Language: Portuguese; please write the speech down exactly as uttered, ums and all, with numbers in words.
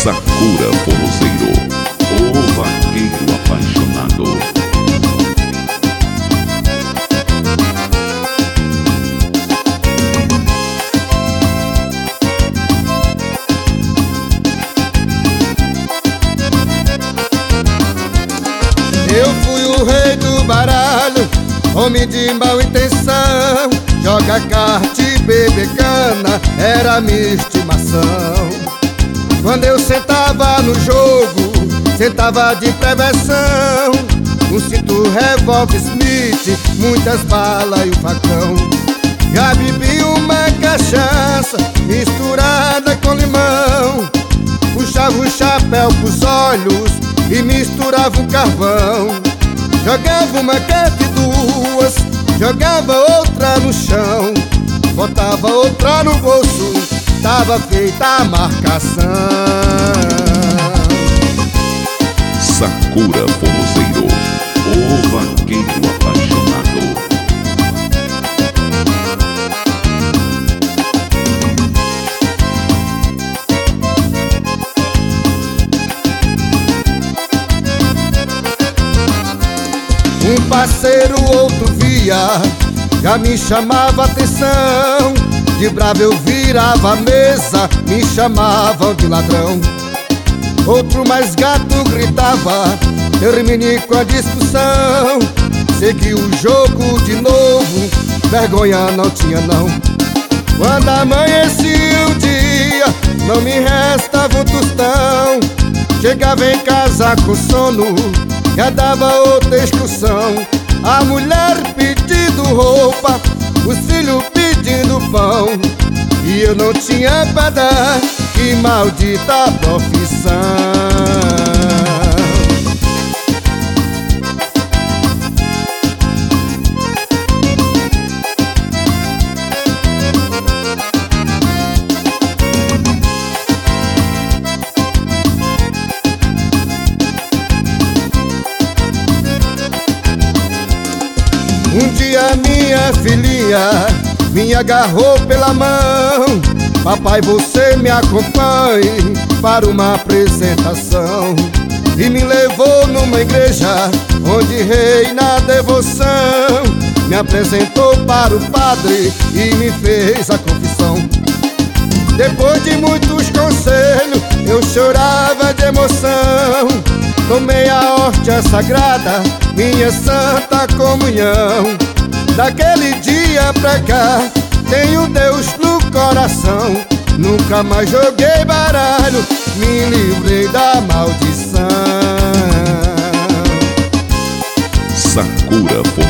Sakura Forrozeiro, o vaqueiro apaixonado. Eu fui o rei do baralho, homem de mal intenção. Joga carta e beber cana era minha estimação. Quando eu sentava no jogo, sentava de prevenção. Um cinto revólver Smith, muitas balas e o facão. Já bebi uma cachaça misturada com limão. Puxava o chapéu pros olhos e misturava um carvão. Jogava uma carta e duas, jogava outra no chão. Botava outra no bolso, tava feita a marcação. Sakura Forrozeiro, o vaqueiro apaixonado. Um parceiro, outro via, já me chamava atenção. De bravo eu virava a mesa, me chamavam de ladrão. Outro mais gato gritava, terminei com a discussão. Segui o jogo de novo, vergonha não tinha não. Quando amanhecia o dia, não me restava um tostão. Chegava em casa com sono, já dava outra excursão. A mulher pedindo roupa, os filhos pedindo pão, e eu não tinha pra dar, que maldita profissão. Um dia minha filhinha me agarrou pela mão. Papai, você me acompanhe para uma apresentação. E me levou numa igreja onde reina a devoção. Me apresentou para o padre e me fez a confissão. Depois de muitos conselhos, eu chorava de emoção. Tomei a hóstia sagrada, minha santa comunhão. Daquele dia pra cá, tenho Deus no coração. Nunca mais joguei baralho, me livrei da maldição. Sakura Forrozeiro.